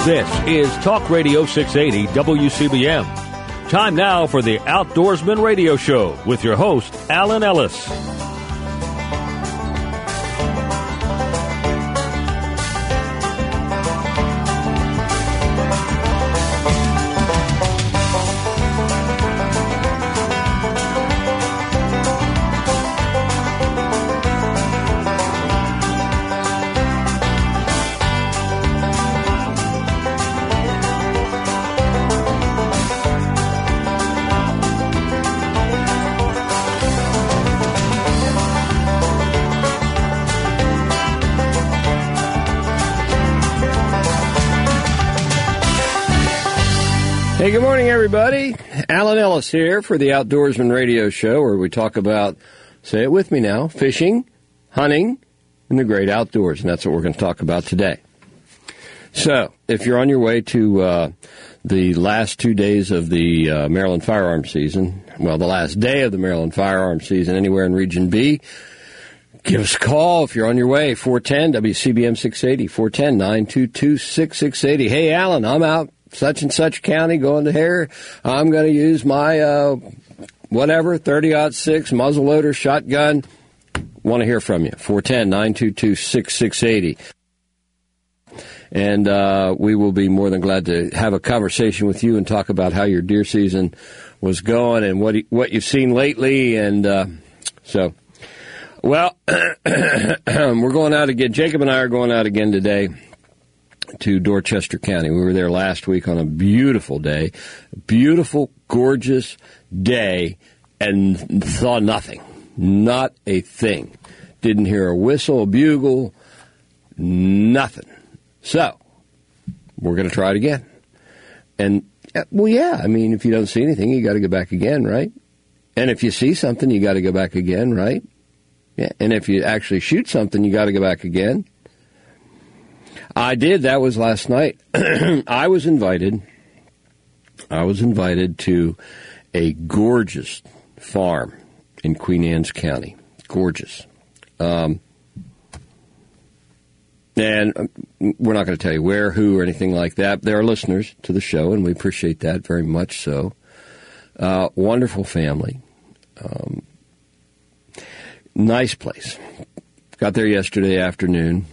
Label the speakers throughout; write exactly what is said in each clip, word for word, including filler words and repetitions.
Speaker 1: This is Talk Radio six eighty W C B M. Time now for the Outdoorsman Radio Show with your host, Alan Ellis.
Speaker 2: Hey, good morning, everybody. Alan Ellis here for the Outdoorsman Radio Show, where we talk about, say it with me now, fishing, hunting, and the great outdoors. And that's what we're going to talk about today. So, if you're on your way to uh, the last two days of the uh, Maryland firearms season, well, the last day of the Maryland firearms season anywhere in Region B, give us a call if you're on your way, four one zero W C B M six eighty, four one zero, nine two two, six six eight zero. Hey, Alan, I'm out such and such county going to here. I'm going to use my, uh, whatever, thirty aught six muzzleloader shotgun. Want to hear from you, four one zero, nine two two, six six eight zero. And uh, we will be more than glad to have a conversation with you and talk about how your deer season was going and what what you've seen lately. And uh, so, well, we're going out again. Jacob and I are going out again today to Dorchester County. We were there last week on a beautiful day, beautiful, gorgeous day, and saw nothing, not a thing. Didn't hear a whistle, a bugle, nothing. So, we're going to try it again. And, well, yeah, I mean, if you don't see anything, you got to go back again, right? And if you see something, you got to go back again, right? Yeah. And if you actually shoot something, you got to go back again. I did. That was last night. I was invited. I was invited to a gorgeous farm in Queen Anne's County. Gorgeous. Um, and we're not going to tell you where, who, or anything like that. There are listeners to the show, and we appreciate that very much so. Uh, wonderful family. Um, nice place. Got there yesterday afternoon.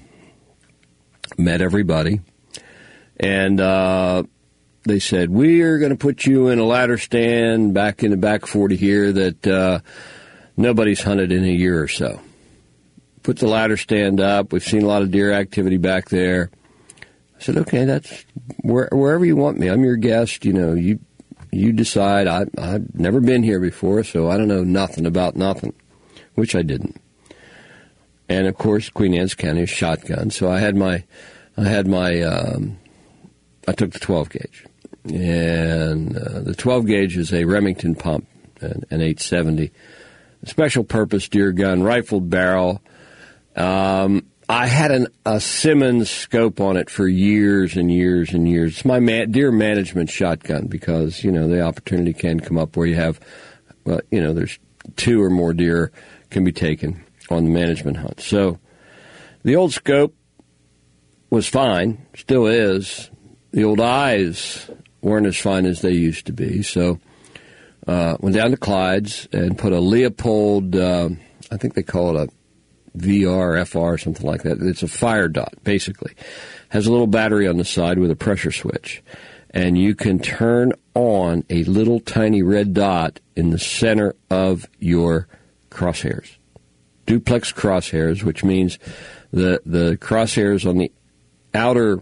Speaker 2: Met everybody, and uh, they said, we're going to put you in a ladder stand back in the back forty here that uh, nobody's hunted in a year or so. Put the ladder stand up. We've seen a lot of deer activity back there. I said, okay, that's where, wherever you want me. I'm your guest. You know, you you decide. I, I've never been here before, so I don't know nothing about nothing, which I didn't. And, of course, Queen Anne's County is shotgun. So I had my, I had my, um, I took the twelve gauge. And uh, the twelve gauge is a Remington pump, an, an eight seventy. Special purpose deer gun, rifled barrel. Um, I had an, a Simmons scope on it for years and years and years. It's my man, deer management shotgun because, you know, the opportunity can come up where you have, well, you know, there's two or more deer can be taken on the management hunt. So the old scope was fine, still is. The old eyes weren't as fine as they used to be. So uh, went down to Clyde's and put a Leopold, uh, I think they call it a V R, F R, something like that. It's a fire dot, basically. Has a little battery on the side with a pressure switch. And you can turn on a little tiny red dot in the center of your crosshairs. Duplex crosshairs, which means the the crosshairs on the outer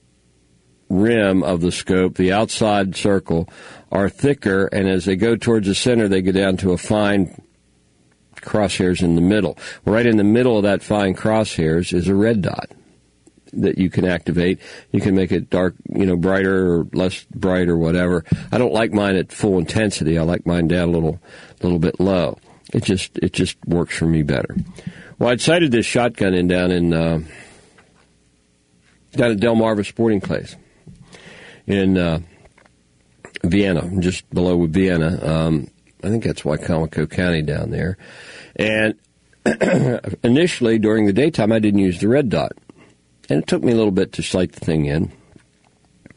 Speaker 2: rim of the scope, the outside circle, are thicker, and as they go towards the center, they go down to a fine crosshairs in the middle. Right in the middle of that fine crosshairs is a red dot that you can activate. You can make it dark, you know, brighter or less bright or whatever. I don't like mine at full intensity. I like mine down a little, little bit low. It just it just works for me better. Well, I'd sighted this shotgun in down in uh, down at Delmarva Sporting Place in uh, Vienna, just below Vienna. Um, I think that's Wicomico County down there. And initially, during the daytime, I didn't use the red dot. And it took me a little bit to sight the thing in.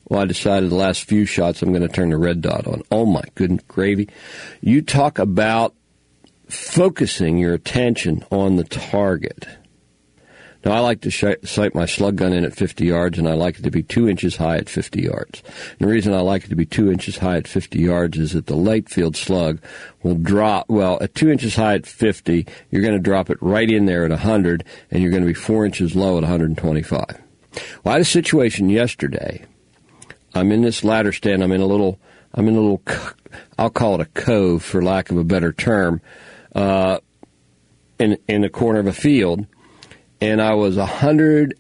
Speaker 2: Well, I decided the last few shots I'm going to turn the red dot on. Oh, my goodness gravy. You talk about focusing your attention on the target. Now, I like to sh- sight my slug gun in at fifty yards, and I like it to be two inches high at fifty yards. And the reason I like it to be two inches high at fifty yards is that the light field slug will drop, well, at two inches high at fifty, you're going to drop it right in there at one hundred, and you're going to be four inches low at one hundred twenty-five. Well, I had a situation yesterday. I'm in this ladder stand. I'm in a little, I'm in a little, I'll call it a cove for lack of a better term, uh, in, in the corner of a field. And I was one hundred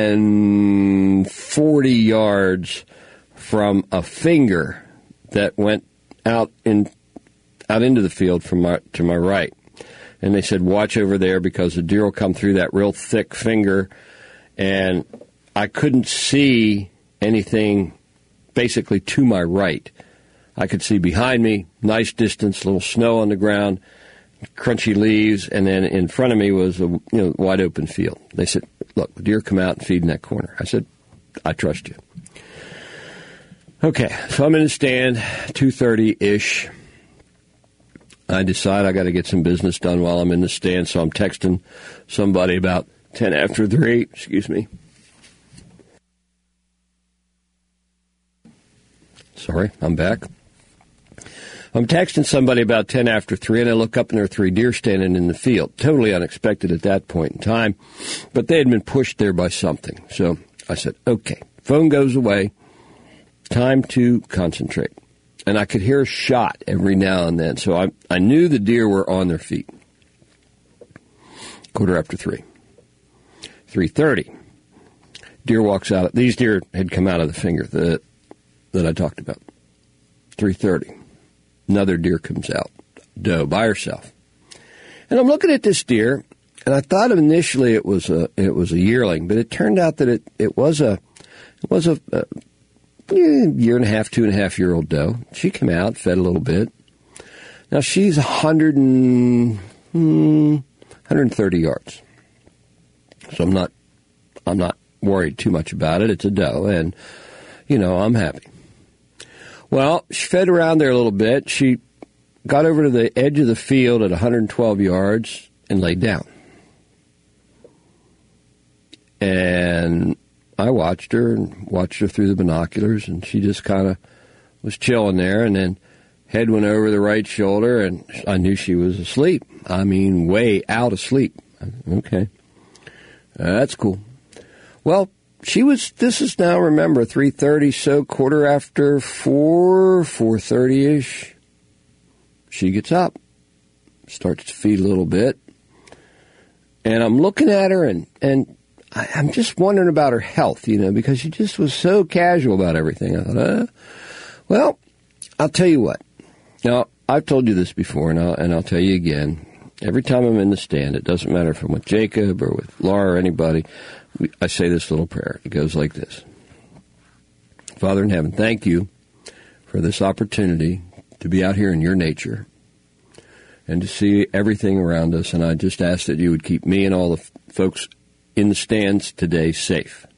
Speaker 2: forty yards from a finger that went out in out into the field from my to my right. And they said, watch over there because the deer will come through that real thick finger. And I couldn't see anything basically to my right. I could see behind me, nice distance, little snow on the ground, crunchy leaves, and then in front of me was a you know wide open field. They said, look, the deer come out and feed in that corner. I said, I trust you. Okay, so I'm in the stand, two thirty-ish. I decide I got to get some business done while I'm in the stand, so I'm texting somebody about ten after three. Excuse me. Sorry, I'm back. I'm texting somebody about ten after three, and I look up and there are three deer standing in the field. Totally unexpected at that point in time, but they had been pushed there by something. So I said, okay, phone goes away, time to concentrate. And I could hear a shot every now and then, so I, I knew the deer were on their feet. Quarter after three. three thirty. Deer walks out. These deer had come out of the finger that, that I talked about. three thirty. Another deer comes out, doe, by herself. And I'm looking at this deer, and I thought initially it was a it was a yearling, but it turned out that it, it was a it was a, a year and a half, two and a half year old doe. She came out, fed a little bit. Now she's one hundred and hmm, one hundred thirty yards, so I'm not I'm not worried too much about it. It's a doe, and you know I'm happy. Well, she fed around there a little bit. She got over to the edge of the field at one hundred twelve yards and laid down. And I watched her and watched her through the binoculars, and she just kind of was chilling there. And then head went over the right shoulder, and I knew she was asleep. I mean, way out asleep. Okay. That's cool. Well, She was, this is now, remember, three thirty, so quarter after four, four thirty-ish, she gets up, starts to feed a little bit, and I'm looking at her, and, and I, I'm just wondering about her health, you know, because she just was so casual about everything. I thought, uh, well, I'll tell you what. Now, I've told you this before, and I'll, and I'll tell you again. Every time I'm in the stand, it doesn't matter if I'm with Jacob or with Laura or anybody, I say this little prayer. It goes like this. Father in heaven, thank you for this opportunity to be out here in your nature and to see everything around us. And I just ask that you would keep me and all the f- folks in the stands today safe.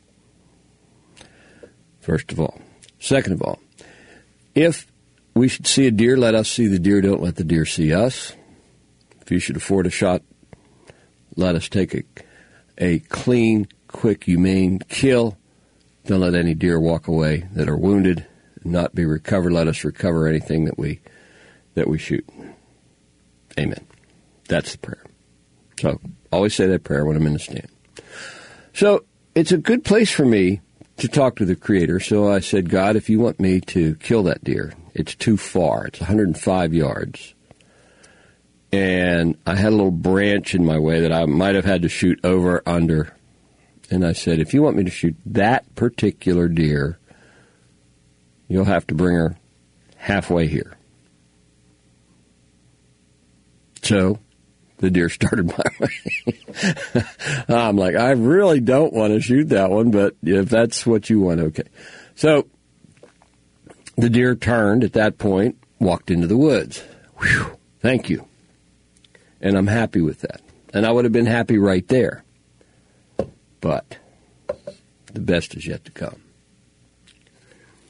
Speaker 2: First of all. Second of all, if we should see a deer, let us see the deer. Don't let the deer see us. If you should afford a shot, let us take a, a clean, quick, humane kill. Don't let any deer walk away that are wounded and not be recovered. Let us recover anything that we that we shoot. Amen. That's the prayer. So always say that prayer when I'm in the stand. So it's a good place for me to talk to the Creator. So I said, God, if you want me to kill that deer, it's too far. It's one hundred five yards. And I had a little branch in my way that I might have had to shoot over under. And I said, if you want me to shoot that particular deer, you'll have to bring her halfway here. So the deer started my way. I'm like, I really don't want to shoot that one, but if that's what you want, okay. So the deer turned at that point, walked into the woods. Whew, thank you. And I'm happy with that. And I would have been happy right there. But the best is yet to come.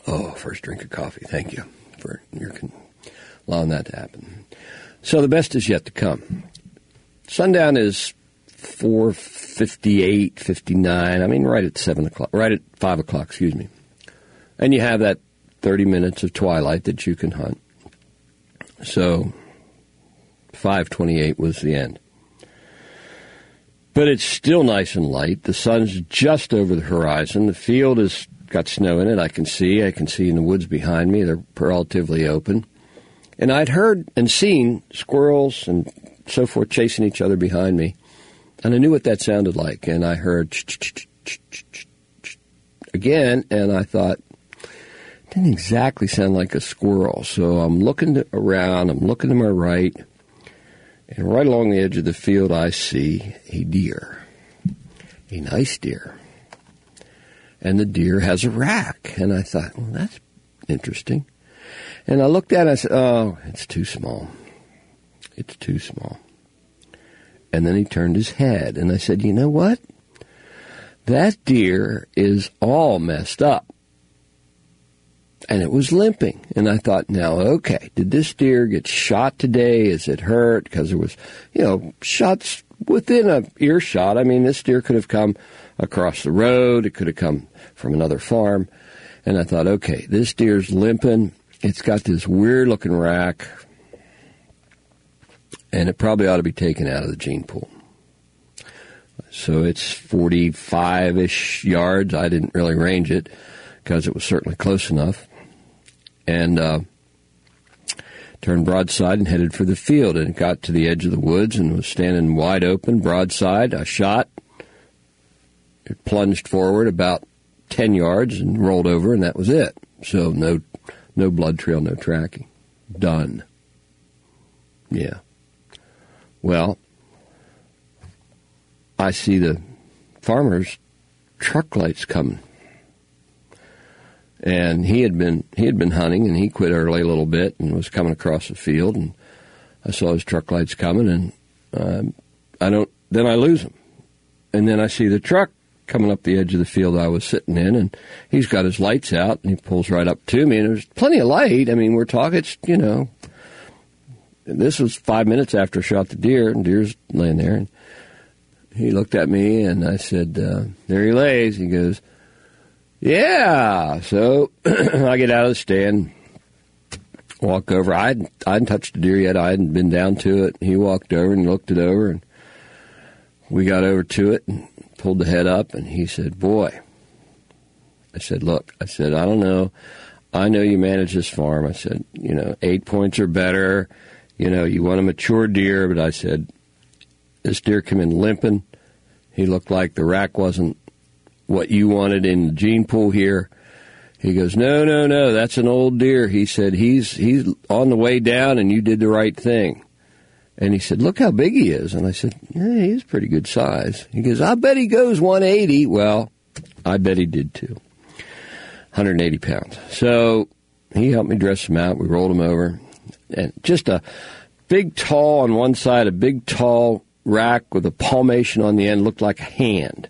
Speaker 2: Oh, first drink of coffee. Thank you for your con- allowing that to happen. So the best is yet to come. Sundown is four fifty-eight, fifty-nine. I mean, right at seven o'clock, right at five o'clock, excuse me. And you have that thirty minutes of twilight that you can hunt. So five twenty-eight was the end. But it's still nice and light. The sun's just over the horizon. The field has got snow in it. I can see. I can see in the woods behind me. They're relatively open. And I'd heard and seen squirrels and so forth chasing each other behind me. And I knew what that sounded like. And I heard again, and I thought, it didn't exactly sound like a squirrel. So I'm looking around. I'm looking to my right. And right along the edge of the field, I see a deer, a nice deer. And the deer has a rack. And I thought, well, that's interesting. And I looked at it and I said, oh, it's too small. It's too small. And then he turned his head. And I said, you know what? That deer is all messed up. And it was limping. And I thought, now, okay, did this deer get shot today? Is it hurt? Because there was, you know, shots within a earshot. I mean, this deer could have come across the road. It could have come from another farm. And I thought, okay, this deer's limping. It's got this weird-looking rack. And it probably ought to be taken out of the gene pool. So it's forty-five-ish yards. I didn't really range it because it was certainly close enough. And uh, turned broadside and headed for the field. And it got to the edge of the woods and was standing wide open, broadside. I shot. It plunged forward about ten yards and rolled over, and that was it. So no, no blood trail, no tracking. Done. Yeah. Well, I see the farmer's truck lights coming. And he had been he had been hunting, and he quit early a little bit and was coming across the field, and I saw his truck lights coming, and um, I don't. Then I lose him, and then I see the truck coming up the edge of the field I was sitting in, and he's got his lights out, and he pulls right up to me, and there's plenty of light. I mean, we're talking, it's, you know, this was five minutes after I shot the deer, and deer's laying there, and he looked at me, and I said, uh, there he lays. He goes, yeah. So I get out of the stand, walk over. I hadn't, I hadn't touched the deer yet. I hadn't been down to it. He walked over and looked it over, and we got over to it and pulled the head up, and he said, boy. I said, look, I said, I don't know. I know you manage this farm. I said, you know, eight points or better. You know, you want a mature deer. But I said, this deer came in limping. He looked like the rack wasn't what you wanted in the gene pool here. He goes, no, no, no, that's an old deer. He said, he's he's on the way down, and you did the right thing. And he said, look how big he is. And I said, yeah, he's pretty good size. He goes, I bet he goes one eighty. Well, I bet he did too. one hundred eighty pounds. So he helped me dress him out. We rolled him over. And just a big, tall on one side, a big, tall rack with a palmation on the end, looked like a hand.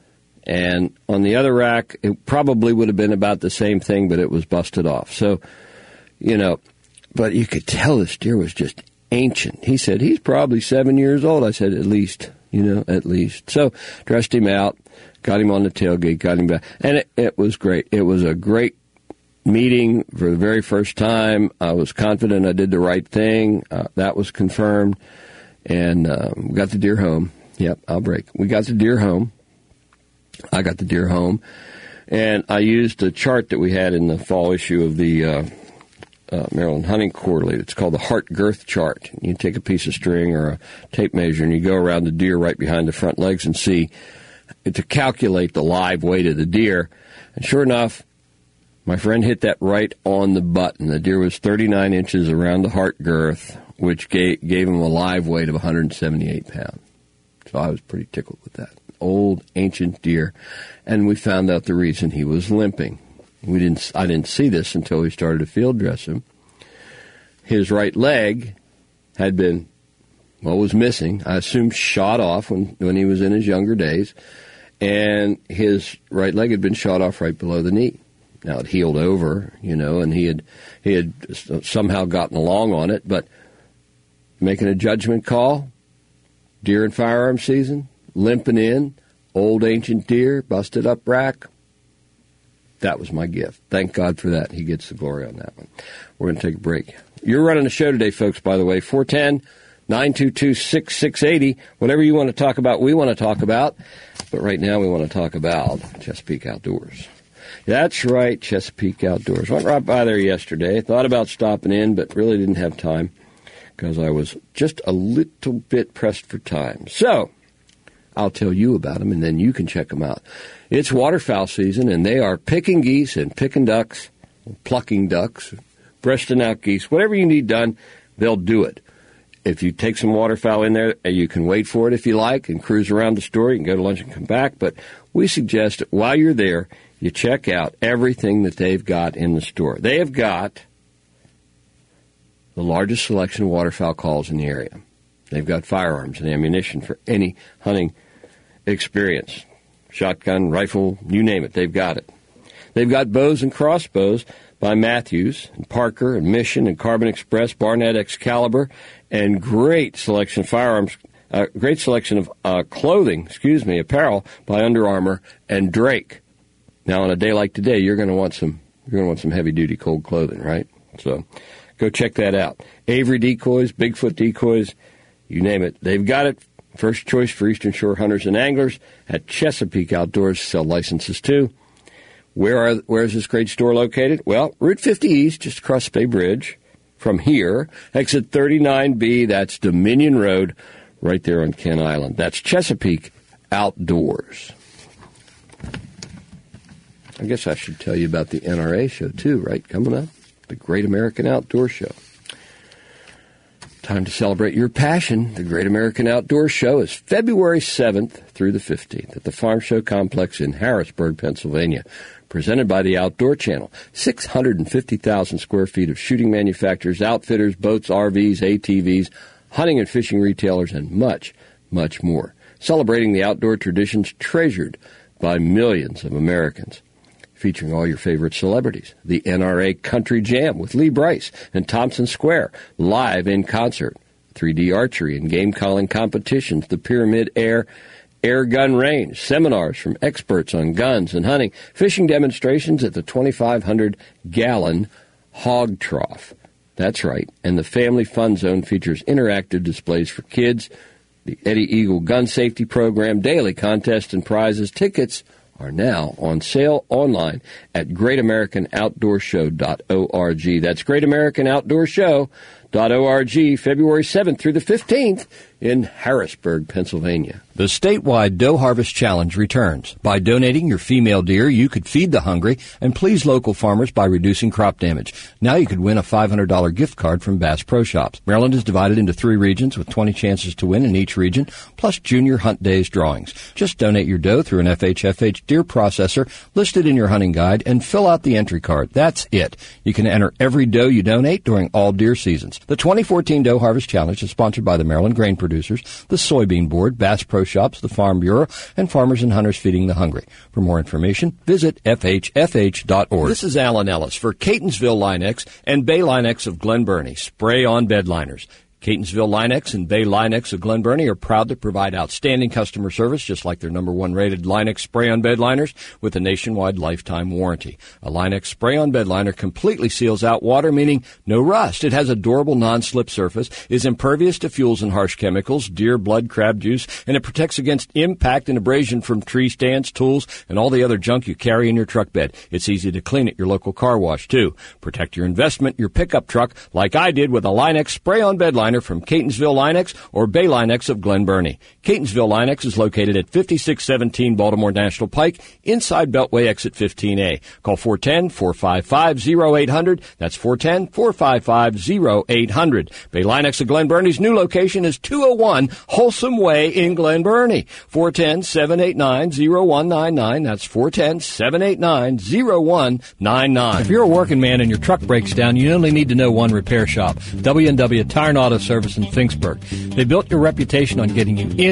Speaker 2: And on the other rack, it probably would have been about the same thing, but it was busted off. So, you know, but you could tell this deer was just ancient. He said, he's probably seven years old. I said, at least, you know, at least. So dressed him out, got him on the tailgate, got him back. And it, it was great. It was a great meeting for the very first time. I was confident I did the right thing. Uh, that was confirmed. And uh, we got the deer home. Yep, I'll break. We got the deer home. I got the deer home. And I used a chart that we had in the fall issue of the uh, uh, Maryland Hunting Quarterly. It's called the heart girth chart. You take a piece of string or a tape measure, and you go around the deer right behind the front legs and see to calculate the live weight of the deer. And sure enough, my friend hit that right on the button. The deer was thirty-nine inches around the heart girth, which gave, gave him a live weight of one hundred seventy-eight pounds. So I was pretty tickled with that. Old, ancient deer. And we found out the reason he was limping. We didn't. I didn't see this until we started to field dress him. His right leg had been, well, was missing. I assume shot off when, when he was in his younger days. And his right leg had been shot off right below the knee. Now it healed over, you know, and he had he had somehow gotten along on it, but making a judgment call, deer and firearm season, limping in, old ancient deer, busted up rack. That was my gift. Thank God for that. He gets the glory on that one. We're going to take a break. You're running the show today, folks, by the way, four one zero, nine two two, six six eight zero. Whatever you want to talk about, we want to talk about. But right now we want to talk about Chesapeake Outdoors. That's right, Chesapeake Outdoors. Went right by there yesterday. Thought about stopping in, but really didn't have time because I was just a little bit pressed for time. So I'll tell you about them, and then you can check them out. It's waterfowl season, and they are picking geese and picking ducks, plucking ducks, breasting out geese. Whatever you need done, they'll do it. If you take some waterfowl in there, you can wait for it if you like and cruise around the store. You can go to lunch and come back. But we suggest that while you're there, you check out everything that they've got in the store. They have got the largest selection of waterfowl calls in the area. They've got firearms and ammunition for any hunting experience. Shotgun, rifle, you name it, they've got it. They've got bows and crossbows by Matthews and Parker and Mission and Carbon Express, Barnett, Excalibur, and great selection of firearms, uh, great selection of uh, clothing, excuse me, apparel by Under Armour and Drake. Now, on a day like today, you're going to want some, you're going to want some heavy-duty cold clothing, right? So, go check that out. Avery decoys, Bigfoot decoys, you name it, they've got it. First choice for Eastern Shore hunters and anglers at Chesapeake Outdoors. Sell licenses too. Where are where is this great store located? Well, Route fifty East, just across Bay Bridge. From here, exit thirty-nine B, that's Dominion Road, right there on Kent Island. That's Chesapeake Outdoors. I guess I should tell you about the N R A show too, right? Coming up, the Great American Outdoor Show. Time to celebrate your passion. The Great American Outdoor Show is February seventh through the fifteenth at the Farm Show Complex in Harrisburg, Pennsylvania. Presented by the Outdoor Channel. six hundred fifty thousand square feet of shooting manufacturers, outfitters, boats, R Vs, A T Vs, hunting and fishing retailers, and much, much more. Celebrating the outdoor traditions treasured by millions of Americans. Featuring all your favorite celebrities. The N R A Country Jam with Lee Bryce and Thompson Square, live in concert. three D archery and game calling competitions, the Pyramid Air Air Gun Range, seminars from experts on guns and hunting, fishing demonstrations at the twenty-five hundred gallon hog trough. That's right, and the Family Fun Zone features interactive displays for kids, the Eddie Eagle Gun Safety Program, daily contests and prizes. Tickets are now on sale online at great american outdoor show dot org. That's great american outdoor show dot org, February seventh through the fifteenth in Harrisburg, Pennsylvania.
Speaker 3: The statewide Doe Harvest Challenge returns. By donating your female deer, you could feed the hungry and please local farmers by reducing crop damage. Now you could win a five hundred dollars gift card from Bass Pro Shops. Maryland is divided into three regions with twenty chances to win in each region, plus Junior Hunt Days drawings. Just donate your doe through an F H F H deer processor listed in your hunting guide and fill out the entry card. That's it. You can enter every doe you donate during all deer seasons. The twenty fourteen Doe Harvest Challenge is sponsored by the Maryland Grain Producers, the Soybean Board, Bass Pro Shops, the Farm Bureau, and Farmers and Hunters Feeding the Hungry. For more information, visit F H F H dot org. This is Alan Ellis for Catonsville Line-X and Bay Line-X of Glen Burnie. Spray on bed liners. Catonsville Line-X and Bay Line-X of Glen Burnie are proud to provide outstanding customer service, just like their number one rated Line-X spray-on bed liners with a nationwide lifetime warranty. A Line-X spray-on bed liner completely seals out water, meaning no rust. It has a durable non-slip surface, is impervious to fuels and harsh chemicals, deer blood, crab juice, and it protects against impact and abrasion from tree stands, tools, and all the other junk you carry in your truck bed. It's easy to clean at your local car wash, too. Protect your investment, your pickup truck, like I did with a Line-X spray-on bed liner from Catonsville Line-X or Bay Line-X of Glen Burnie. Catonsville Line-X is located at fifty-six seventeen Baltimore National Pike, inside Beltway exit fifteen A. Call four one zero, four five five, zero eight zero zero. That's four one zero, four five five, zero eight zero zero. Bay Line-X of Glen Burnie's new location is two oh one Wholesome Way in Glen Burnie. four one zero, seven eight nine, zero one nine nine. That's four one zero, seven eight nine, zero one nine nine.
Speaker 4: If you're a working man and your truck breaks down, you only need to know one repair shop, W and W Tire and Auto Service in Finksburg. They built your reputation on getting you in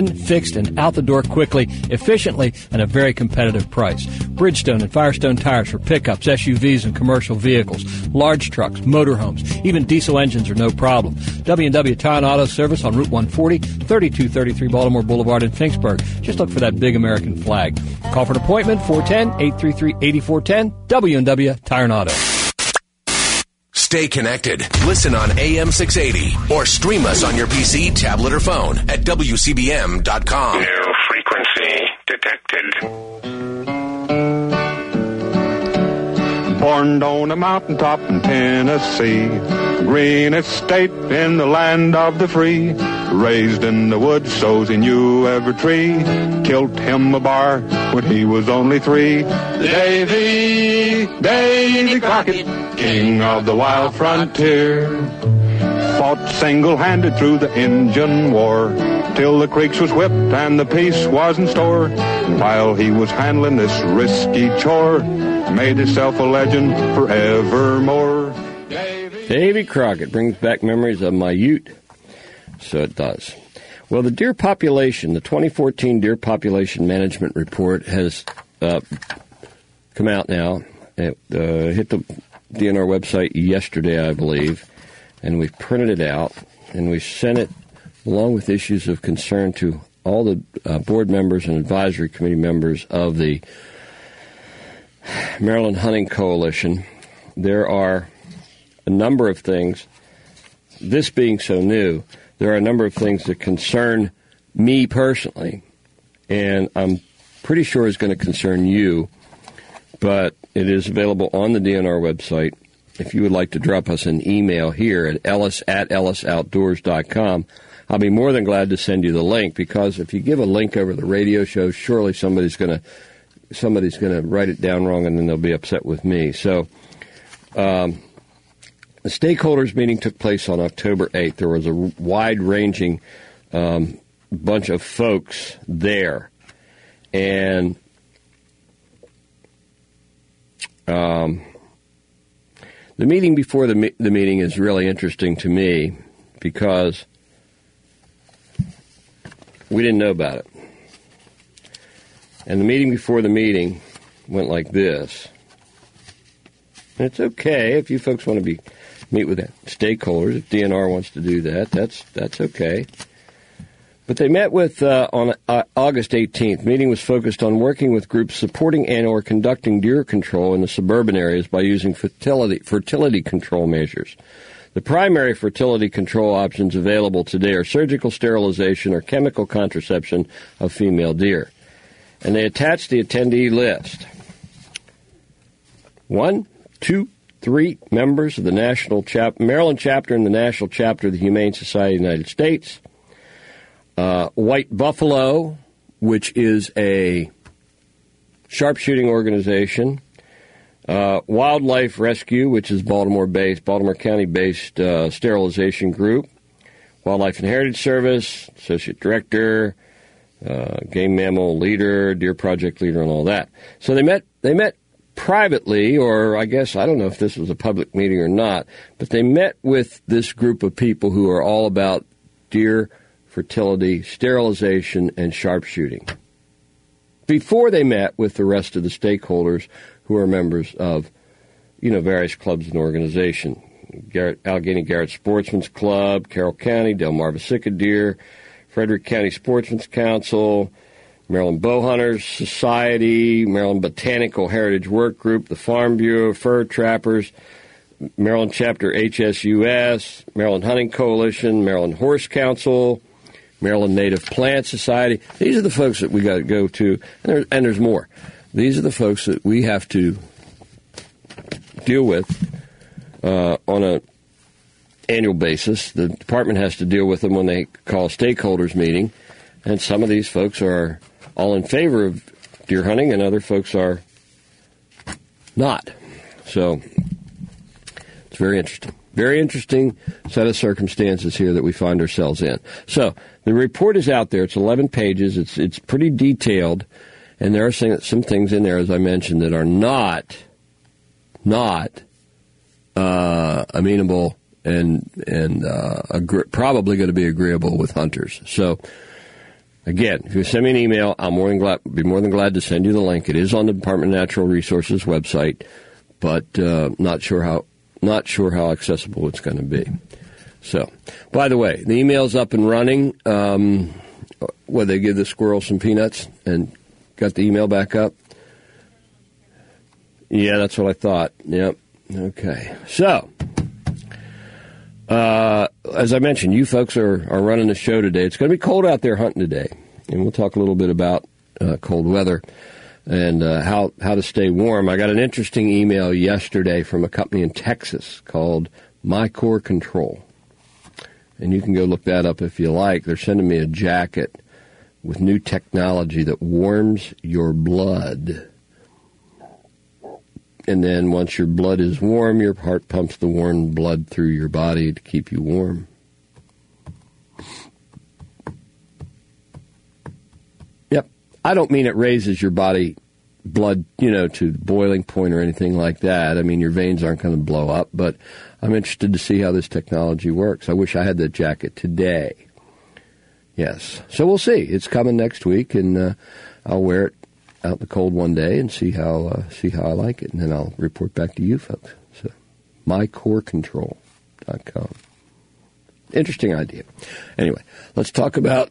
Speaker 4: in, fixed, and out the door quickly, efficiently, and a very competitive price. Bridgestone and Firestone tires for pickups, S U Vs, and commercial vehicles, large trucks, motorhomes, even diesel engines are no problem. W and W Tire and Auto Service on Route one forty, thirty-two thirty-three Baltimore Boulevard in Finksburg. Just look for that big American flag. Call for an appointment, four one zero, eight three three, eight four one zero, W and W Tire and Auto.
Speaker 5: Stay connected. Listen on A M six eighty or stream us on your P C, tablet, or phone at W C B M dot com.
Speaker 6: New frequency detected. Born on a mountaintop in Tennessee, greenest state in the land of the free. Raised in the woods, so's he knew every tree. Killed him a bar when he was only three. Davy, Davy Crockett, king of the wild frontier. Fought single-handed through the Injun War, till the Creeks was whipped and the peace was in store. And while he was handling this risky chore, made himself a legend forevermore. Davy,
Speaker 2: Davy Crockett brings back memories of my Ute. So it does. Well, the deer population, the twenty fourteen Deer Population Management Report has uh, come out now. It uh, hit the D N R website yesterday, I believe, and we've printed it out, and we sent it along with issues of concern to all the uh, board members and advisory committee members of the Maryland Hunting Coalition. There are a number of things, this being so new, there are a number of things that concern me personally, and I'm pretty sure it's going to concern you, but it is available on the D N R website. If you would like to drop us an email here at ellis at ellis outdoors dot com, I'll be more than glad to send you the link, because if you give a link over the radio show, surely somebody's going to somebody's going to write it down wrong, and then they'll be upset with me. So um, the stakeholders meeting took place on October eighth. There was a wide-ranging um, bunch of folks there. And um, the meeting before the, me- the meeting is really interesting to me because we didn't know about it. And the meeting before the meeting went like this. And it's okay if you folks want to be meet with stakeholders. If D N R wants to do that, that's that's okay. But they met with uh, on uh, August eighteenth. The meeting was focused on working with groups supporting and or conducting deer control in the suburban areas by using fertility fertility control measures. The primary fertility control options available today are surgical sterilization or chemical contraception of female deer. And they attached the attendee list. One, two, three members of the National Chap- Maryland chapter and the National Chapter of the Humane Society of the United States. Uh, White Buffalo, which is a sharpshooting organization. Uh, Wildlife Rescue, which is Baltimore-based, Baltimore County-based uh, sterilization group. Wildlife and Heritage Service, Associate Director, uh, Game Mammal Leader, Deer Project Leader, and all that. So they met. They met privately, or I guess I don't know if this was a public meeting or not, but they met with this group of people who are all about deer fertility, sterilization, and sharpshooting. Before they met with the rest of the stakeholders who are members of, you know, various clubs and organizations. Garrett, Allegheny Garrett Sportsman's Club, Carroll County, Delmarva Sick-a-Deer, Frederick County Sportsman's Council, Maryland Bowhunters Society, Maryland Botanical Heritage Work Group, the Farm Bureau, Fur Trappers, Maryland Chapter H S U S, Maryland Hunting Coalition, Maryland Horse Council, Maryland Native Plant Society. These are the folks that we got to go to, and, there, and there's more. These are the folks that we have to deal with uh, on an annual basis. The department has to deal with them when they call a stakeholders meeting, and some of these folks are all in favor of deer hunting, and other folks are not. So it's very interesting. Very interesting set of circumstances here that we find ourselves in. So the report is out there. It's eleven pages. It's it's pretty detailed. And there are some things in there, as I mentioned, that are not, not uh, amenable and and uh, agree- probably going to be agreeable with hunters. So Again, if you send me an email, I'll more than glad, be more than glad to send you the link. It is on the Department of Natural Resources website, but uh, not sure how not sure how accessible it's going to be. So, by the way, the email's up and running. Um, where they give the squirrel some peanuts and got the email back up. Yeah, that's what I thought. Yep. Okay. So, uh, as I mentioned, you folks are, are running the show today. It's going to be cold out there hunting today, and we'll talk a little bit about uh, cold weather and uh, how, how to stay warm. I got an interesting email yesterday from a company in Texas called MyCore Control. And you can go look that up if you like. They're sending me a jacket with new technology that warms your blood. And then once your blood is warm, your heart pumps the warm blood through your body to keep you warm. Yep. I don't mean it raises your body blood, you know, to boiling point or anything like that. I mean, your veins aren't going to blow up, but I'm interested to see how this technology works. I wish I had that jacket today. Yes. So we'll see. It's coming next week, and uh, I'll wear it out in the cold one day and see how uh, see how I like it, and then I'll report back to you folks. So, my core control dot com. Interesting idea. Anyway, let's talk about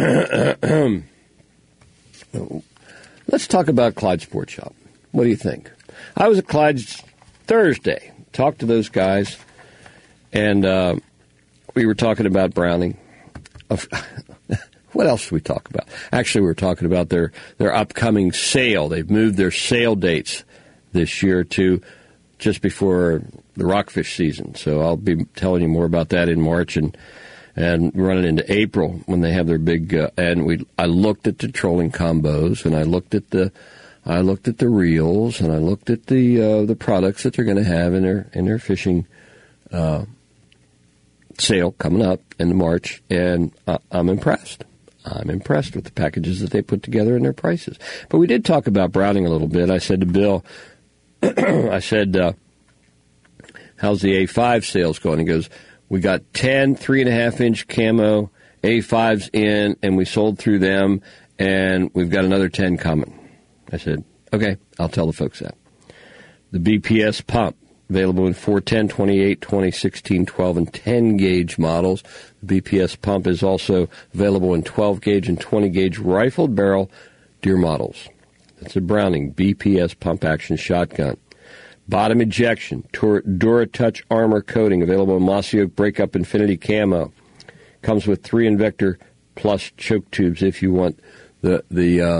Speaker 2: let's talk about Clyde Sports Shop. What do you think? I was at Clyde's Thursday. Talked to those guys, and uh, we were talking about Browning. What else should we talk about? Actually, we were talking about their, their upcoming sale. They've moved their sale dates this year to just before the rockfish season. So I'll be telling you more about that in March and and running into April when they have their big. Uh, and we I looked at the trolling combos, and I looked at the I looked at the reels, and I looked at the uh, the products that they're going to have in their in their fishing uh, sale coming up in March, and uh, I'm impressed. I'm impressed with the packages that they put together and their prices. But we did talk about Browning a little bit. I said to Bill, I said, uh, how's the A five sales going? He goes, we got ten three and a half inch camo A fives in, and we sold through them, and we've got another ten coming. I said, okay, I'll tell the folks that. The B P S pump, available in four, ten, twenty-eight, twenty, sixteen, twelve, and ten gauge models. The B P S pump is also available in twelve gauge and twenty gauge rifled barrel deer models. That's a Browning B P S pump action shotgun. Bottom ejection, DuraTouch armor coating, available in Mossy Oak Breakup Infinity Camo. Comes with three Invector Plus choke tubes if you want the the uh,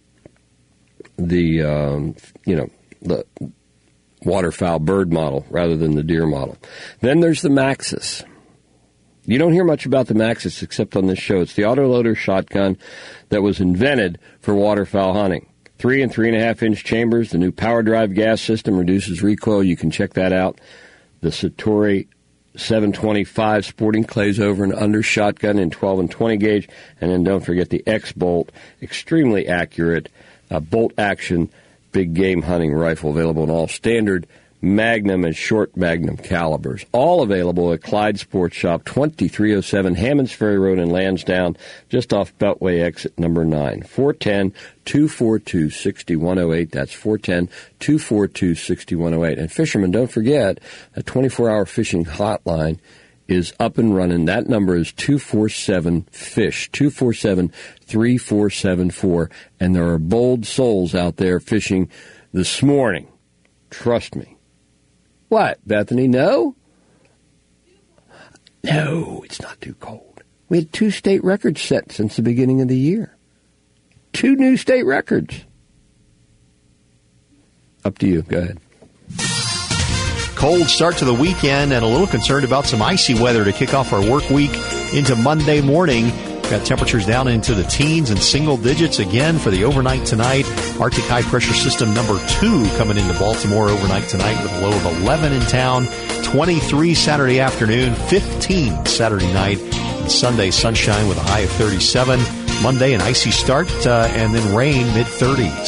Speaker 2: the um, you know the waterfowl bird model rather than the deer model. Then there's the Maxus. You don't hear much about the Maxus except on this show. It's the autoloader shotgun that was invented for waterfowl hunting. Three and three and a half inch chambers. The new power drive gas system reduces recoil. You can check that out. The Satori seven twenty-five sporting clays over and under shotgun in twelve and twenty gauge. And then don't forget the X-Bolt, extremely accurate uh, bolt action big game hunting rifle, available in all standard Magnum and short Magnum calibers. All available at Clyde Sports Shop, twenty-three oh seven Hammonds Ferry Road in Lansdowne, just off Beltway exit number nine. four one zero, two four two, six one zero eight. That's four one zero, two four two, six one zero eight. And fishermen, don't forget, a twenty-four hour fishing hotline is up and running. That number is two four seven, FISH, two four seven, three four seven four. And there are bold souls out there fishing this morning. Trust me. What, Bethany, no? No, it's not too cold. We had two state records set since the beginning of the year. Two new state records. Up to you. Go ahead.
Speaker 7: Cold start to the weekend and a little concerned about some icy weather to kick off our work week into Monday morning. Got temperatures down into the teens and single digits again for the overnight tonight. Arctic high pressure system number two coming into Baltimore overnight tonight with a low of eleven in town. twenty-three Saturday afternoon, fifteen Saturday night, and Sunday sunshine with a high of thirty-seven. Monday an icy start uh, and then rain mid thirties.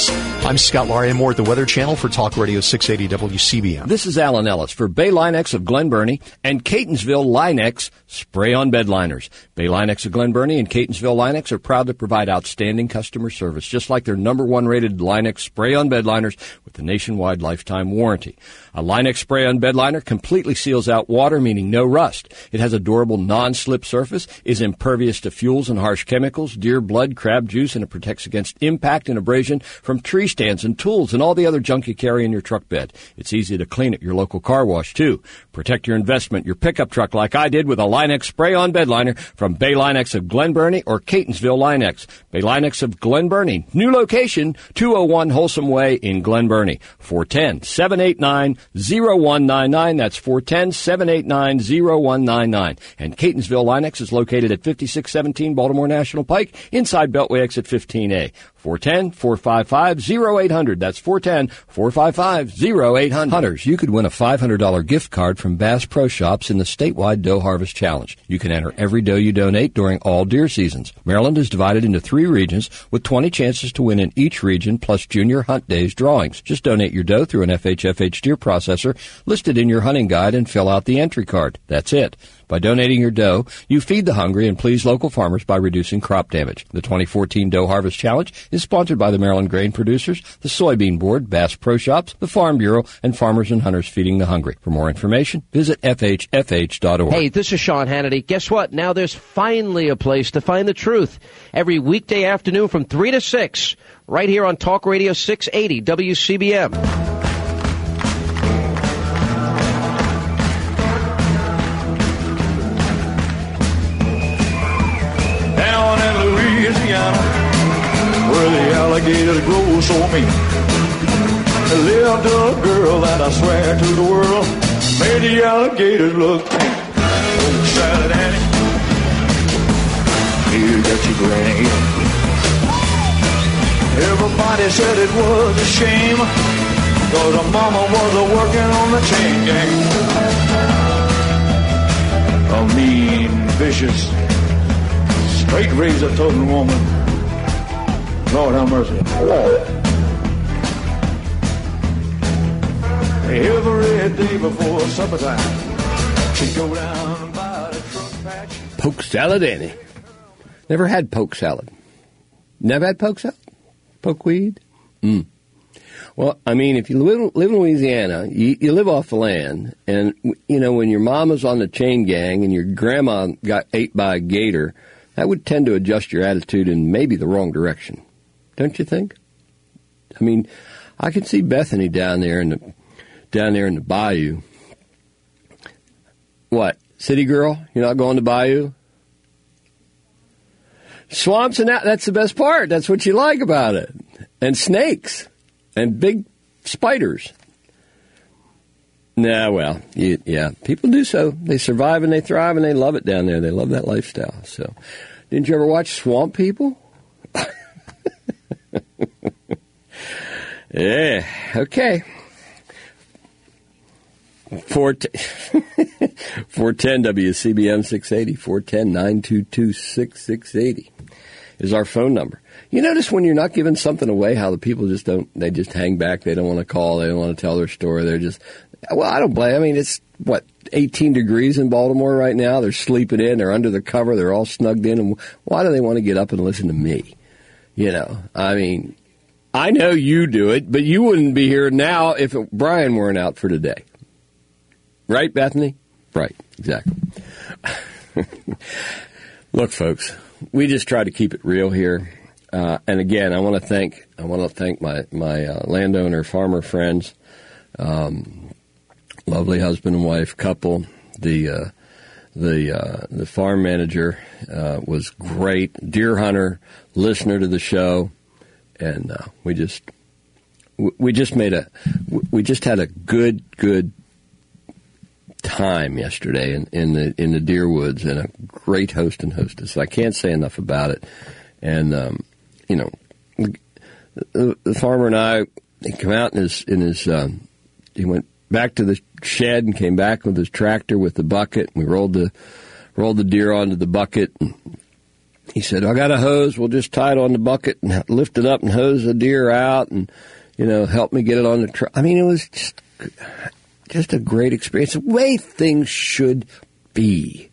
Speaker 7: I'm Scott Laurie, and more at the Weather Channel for Talk Radio six eighty W C B M.
Speaker 3: This is Alan Ellis for Bay Linex of Glen Burnie and Catonsville Linex spray-on bed liners. Bay Linex of Glen Burnie and Catonsville Linex are proud to provide outstanding customer service, just like their number one rated Linex spray-on bed liners with a nationwide lifetime warranty. A Linex spray-on bed liner completely seals out water, meaning no rust. It has a durable non-slip surface, is impervious to fuels and harsh chemicals, deer blood, crab juice, and it protects against impact and abrasion from tree stands and tools and all the other junk you carry in your truck bed. It's easy to clean at your local car wash, too. Protect your investment, your pickup truck, like I did with a Linex spray-on bed liner from Bay Linex of Glen Burnie or Catonsville Linex. Bay Linex of Glen Burnie. New location, two oh one Wholesome Way in Glen Burnie. four one zero, seven eight nine, zero one nine nine. That's four one zero, seven eight nine, zero one nine nine. And Catonsville Linex is located at fifty-six seventeen Baltimore National Pike, inside Beltway exit fifteen A. four one zero, four five five, zero eight hundred. That's four one zero, four five five, zero eight hundred. Hunters, you could win a five hundred dollars gift card from Bass Pro Shops in the statewide Doe Harvest Challenge. You can enter every doe you donate during all deer seasons. Maryland is divided into three regions with twenty chances to win in each region, plus Junior Hunt Days drawings. Just donate your doe through an F H F H deer processor listed in your hunting guide and fill out the entry card. That's it. By donating your doe, you feed the hungry and please local farmers by reducing crop damage. The twenty fourteen Doe Harvest Challenge is sponsored by the Maryland Grain Producers, the Soybean Board, Bass Pro Shops, the Farm Bureau, and Farmers and Hunters Feeding the Hungry. For more information, visit F H F H dot org.
Speaker 8: Hey, this is Sean Hannity. Guess what? Now there's finally a place to find the truth. Every weekday afternoon from three to six, right here on Talk Radio six eighty W C B M.
Speaker 9: Where the alligators grow so mean. There lived a girl that I swear to the world made the alligators look pink. Oh, Sally Annie, you got your granny. Everybody said it was a shame, cause her mama was a working on the chain gang. A mean, vicious, straight razor-toting woman. Lord have mercy. Every day before supper time, she'd go down and buy the truck patch.
Speaker 2: Poke salad, Annie. Never had poke salad. Never had poke salad? Pokeweed? Mm. Well, I mean, if you live, live in Louisiana, you, you live off the land, and, you know, when your mama's on the chain gang and your grandma got ate by a gator, that would tend to adjust your attitude in maybe the wrong direction. Don't you think? I mean, I can see Bethany down there in the down there in the bayou. What, city girl? You're not going to bayou? Swamps and that, that's the best part. That's what you like about it. And snakes and big spiders. Nah, well, you, yeah, people do so. They survive and they thrive and they love it down there. They love that lifestyle. So, didn't you ever watch Swamp People? Yeah, okay. four ten W C B M six eighty, four one zero, nine two two, six six eight zero is our phone number. You notice when you're not giving something away, how the people just don't, they just hang back. They don't want to call. They don't want to tell their story. They're just, well, I don't blame. I mean, it's, what, eighteen degrees in Baltimore right now. They're sleeping in. They're under the cover. They're all snugged in. And why do they want to get up and listen to me? You know, I mean, I know you do it, but you wouldn't be here now if it, Brian weren't out for today. Right, Bethany? Right, exactly. Look, folks, we just try to keep it real here. Uh, and again, I want to thank I want to thank my my uh, landowner farmer friends, um, lovely husband and wife couple. The uh, the uh, the farm manager uh, was great, deer hunter, listener to the show. And uh, we just we just made a we just had a good good time yesterday in, in the in the deer woods, and a great host and hostess. I can't say enough about it. And um, you know, the, the farmer and I, he came out in his in his um, he went back to the shed and came back with his tractor with the bucket. And we rolled the rolled the deer onto the bucket. And he said, I got a hose. We'll just tie it on the bucket and lift it up and hose the deer out and, you know, help me get it on the truck. I mean, it was just, just a great experience. The way things should be.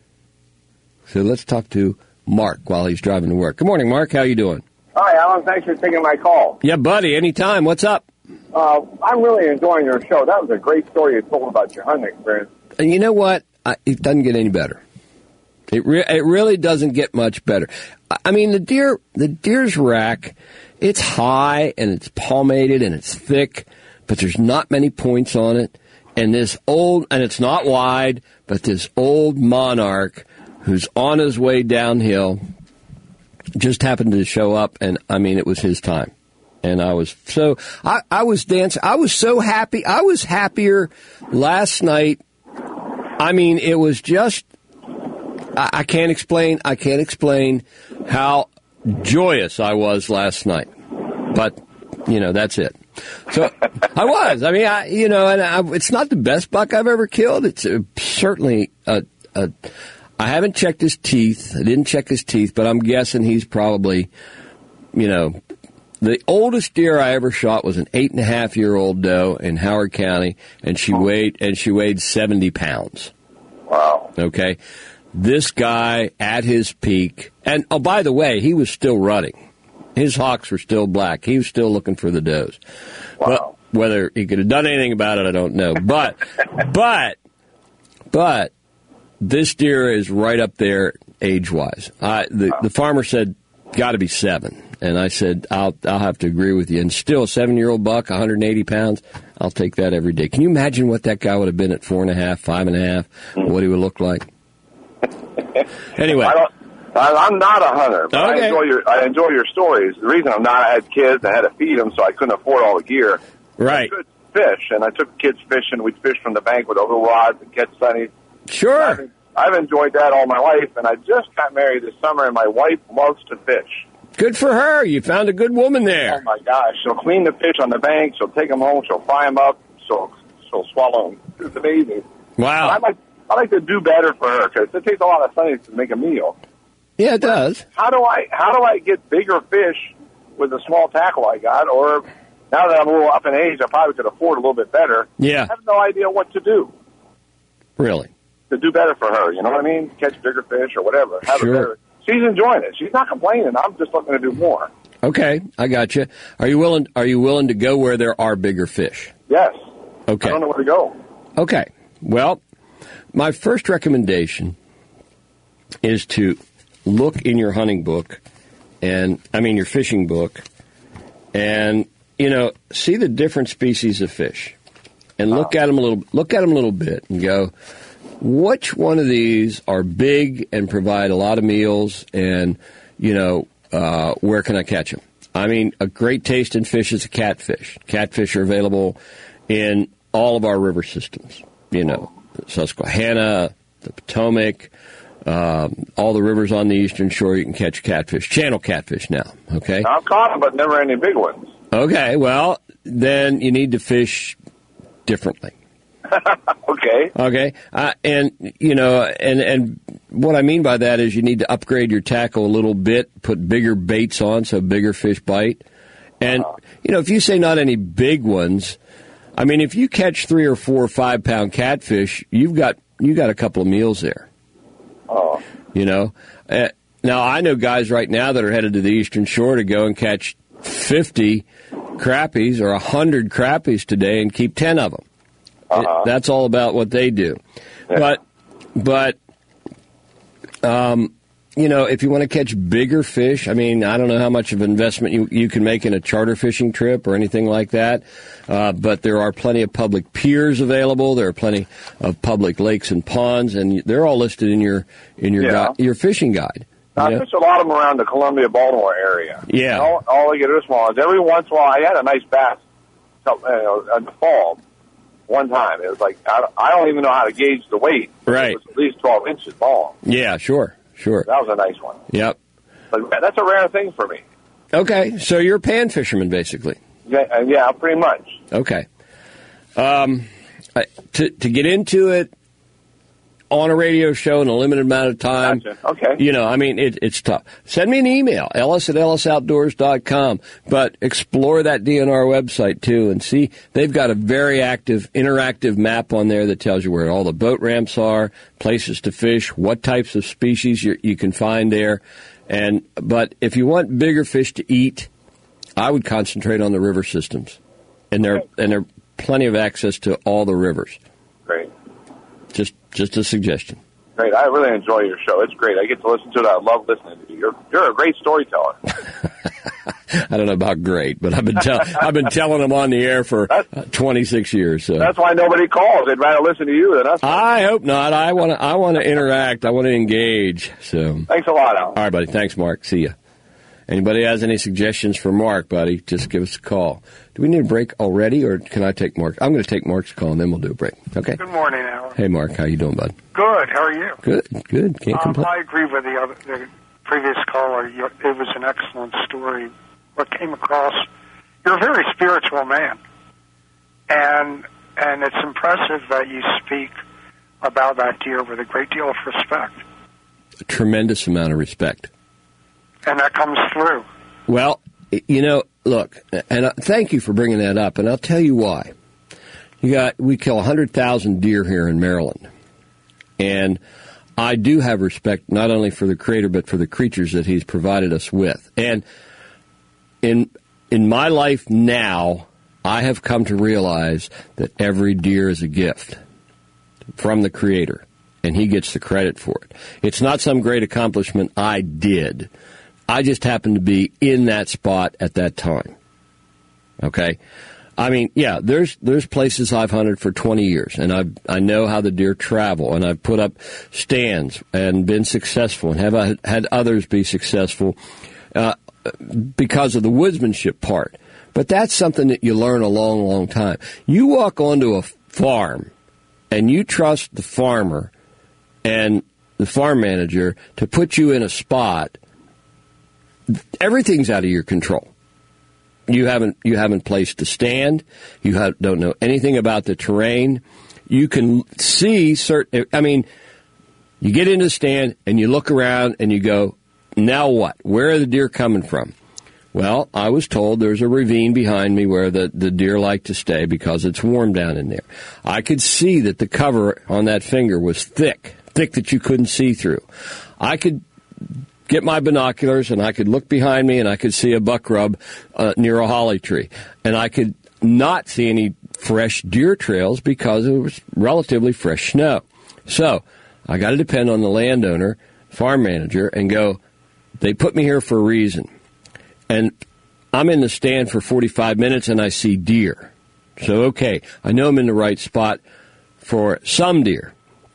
Speaker 2: So let's talk to Mark while he's driving to work. Good morning, Mark. How you doing?
Speaker 10: Hi, Alan. Thanks for taking my call.
Speaker 2: Yeah, buddy. Anytime. What's up?
Speaker 10: Uh, I'm really enjoying your show. That was a great story you told about your hunting experience.
Speaker 2: And you know what? I, it doesn't get any better. It re- it really doesn't get much better. I mean, the deer, the deer's rack, it's high and it's palmated and it's thick, but there's not many points on it. And this old, and it's not wide, but this old monarch who's on his way downhill just happened to show up, and I mean, it was his time. And I was so, I, I was dancing, I was so happy. I was happier last night. I mean, it was just, I, I can't explain, I can't explain how joyous I was last night. But, you know, that's it. So I was, I mean, I, you know, and I, it's not the best buck I've ever killed. It's a, certainly a, a, I haven't checked his teeth. I didn't check his teeth, but I'm guessing he's probably, you know, the oldest deer I ever shot was an eight and a half year old doe in Howard County, and she weighed and she weighed seventy pounds.
Speaker 10: Wow.
Speaker 2: Okay, this guy at his peak, and oh, by the way, he was still running. His hawks were still black. He was still looking for the does.
Speaker 10: Wow.
Speaker 2: Well, whether he could have done anything about it, I don't know. But, but, but. This deer is right up there age-wise. I, the, the farmer said, got to be seven. And I said, I'll I'll have to agree with you. And still, a seven-year-old buck, one hundred eighty pounds, I'll take that every day. Can you imagine what that guy would have been at four and a half, five and a half, what he would look like? Anyway.
Speaker 10: I don't, I'm not a hunter, but
Speaker 2: okay.
Speaker 10: I enjoy your I enjoy your stories. The reason I'm not, I had kids, I had to feed them, so I couldn't afford all the gear.
Speaker 2: Right.
Speaker 10: I could fish, and I took kids fishing. We'd fish from the bank with a little rods and catch sunnies.
Speaker 2: Sure.
Speaker 10: I've, I've enjoyed that all my life, and I just got married this summer, and my wife loves to fish.
Speaker 2: Good for her. You found a good woman there.
Speaker 10: Oh, my gosh. She'll clean the fish on the bank. She'll take them home. She'll fry them up. She'll, she'll swallow them. It's amazing.
Speaker 2: Wow.
Speaker 10: I like, I like to do better for her, because it takes a lot of sunnies to make a meal.
Speaker 2: Yeah, it does.
Speaker 10: How do I how do I get bigger fish with the small tackle I got? Or now that I'm a little up in age, I probably could afford a little bit better.
Speaker 2: Yeah.
Speaker 10: I have no idea what to do.
Speaker 2: Really?
Speaker 10: To do better for her, you know what I mean? Catch bigger fish or whatever. Have
Speaker 2: Sure.
Speaker 10: a better. She's enjoying it. She's not complaining. I'm just looking to do more.
Speaker 2: Okay, I got you. Are you willing? Are you willing to go where there are bigger fish?
Speaker 10: Yes.
Speaker 2: Okay.
Speaker 10: I don't know where to go.
Speaker 2: Okay. Well, my first recommendation is to look in your hunting book, and I mean your fishing book, and you know, see the different species of fish, and look at them a little. Look at them a little bit, and go, which one of these are big and provide a lot of meals, and you know, uh, where can I catch them? I mean, a great tasting fish is a catfish. Catfish are available in all of our river systems. You know, Susquehanna, the Potomac. Um, all the rivers on the eastern shore, you can catch catfish. Channel catfish now, okay?
Speaker 10: I've caught them, but never any big ones.
Speaker 2: Okay, well, then you need to fish differently.
Speaker 10: Okay.
Speaker 2: Okay, uh, and, you know, and, and what I mean by that is you need to upgrade your tackle a little bit, put bigger baits on so bigger fish bite. And, uh-huh. you know, if you say not any big ones, I mean, if you catch three or four or five pound catfish, you've got, you got a couple of meals there.
Speaker 10: Oh.
Speaker 2: You know, uh, now I know guys right now that are headed to the eastern shore to go and catch fifty crappies or one hundred crappies today and keep ten of them.
Speaker 10: Uh-huh.
Speaker 2: It, that's all about what they do. Yeah. But, but, um, you know, if you want to catch bigger fish, I mean, I don't know how much of an investment you, you can make in a charter fishing trip or anything like that, uh, but there are plenty of public piers available. There are plenty of public lakes and ponds, and they're all listed in your in your
Speaker 10: yeah.
Speaker 2: gui- your fishing guide.
Speaker 10: I
Speaker 2: know?
Speaker 10: fish a lot of them around the Columbia, Baltimore area.
Speaker 2: Yeah.
Speaker 10: And all, all I get are small ones. Every once in a while, I had a nice bass you know, in the fall. One time, it was like I don't, I don't even know how to gauge the weight.
Speaker 2: Right.
Speaker 10: It was at least twelve inches long.
Speaker 2: Yeah, sure. Sure.
Speaker 10: That was a nice one.
Speaker 2: Yep.
Speaker 10: But that's a rare thing for me.
Speaker 2: Okay, so you're a pan fisherman, basically.
Speaker 10: Yeah, yeah pretty much.
Speaker 2: Okay. Um, I, to to get into it, on a radio show in a limited amount of time.
Speaker 10: Gotcha. Okay.
Speaker 2: You know, I mean, it, it's tough. Send me an email, ellis at ellis outdoors dot com. But explore that D N R website, too, and see. They've got a very active, interactive map on there that tells you where all the boat ramps are, places to fish, what types of species you, you can find there. And But if you want bigger fish to eat, I would concentrate on the river systems. And there, and there are plenty of access to all the rivers.
Speaker 10: Great.
Speaker 2: Just just a suggestion.
Speaker 10: Great. I really enjoy your show. It's great. I get to listen to it. I love listening to you. You're you're a great storyteller.
Speaker 2: I don't know about great, but I've been tell, I've been telling them on the air for uh, twenty-six years. So
Speaker 10: that's why nobody calls. They'd rather listen to you than us.
Speaker 2: I hope not. I want to I want to interact. I want to engage. So
Speaker 10: thanks a lot, Al.
Speaker 2: All right, buddy. Thanks, Mark. See ya. Anybody has any suggestions for Mark, buddy, just give us a call. Do we need a break already, or can I take Mark? I'm going to take Mark's call, and then we'll do a break. Okay?
Speaker 11: Good morning, Alan.
Speaker 2: Hey, Mark. How you doing, bud?
Speaker 11: Good. How are you?
Speaker 2: Good. Good. Can't
Speaker 11: um,
Speaker 2: complain.
Speaker 11: I agree with the, other, the previous caller. You, it was an excellent story. What came across, you're a very spiritual man, and and it's impressive that you speak about that deer with a great deal of respect.
Speaker 2: A tremendous amount of respect.
Speaker 11: And that comes through.
Speaker 2: Well, you know, look, and thank you for bringing that up, and I'll tell you why. You got we kill one hundred thousand deer here in Maryland, and I do have respect not only for the Creator but for the creatures that He's provided us with. And in in my life now, I have come to realize that every deer is a gift from the Creator, and He gets the credit for it. It's not some great accomplishment I did. I just happened to be in that spot at that time. Okay? I mean, yeah, there's there's places I've hunted for twenty years, and I I know how the deer travel, and I've put up stands and been successful, and have had others be successful uh, because of the woodsmanship part. But that's something that you learn a long, long time. You walk onto a farm, and you trust the farmer and the farm manager to put you in a spot. Everything's out of your control. You haven't you haven't placed the stand. You have, don't know anything about the terrain. You can see certain. I mean, you get into the stand and you look around and you go, now what? Where are the deer coming from? Well, I was told there's a ravine behind me where the, the deer like to stay because it's warm down in there. I could see that the cover on that finger was thick, thick that you couldn't see through. I could get my binoculars, and I could look behind me, and I could see a buck rub uh, near a holly tree. And I could not see any fresh deer trails because it was relatively fresh snow. So I got to depend on the landowner, farm manager, and go, they put me here for a reason. And I'm in the stand for forty-five minutes, and I see deer. So, okay, I know I'm in the right spot for some deer.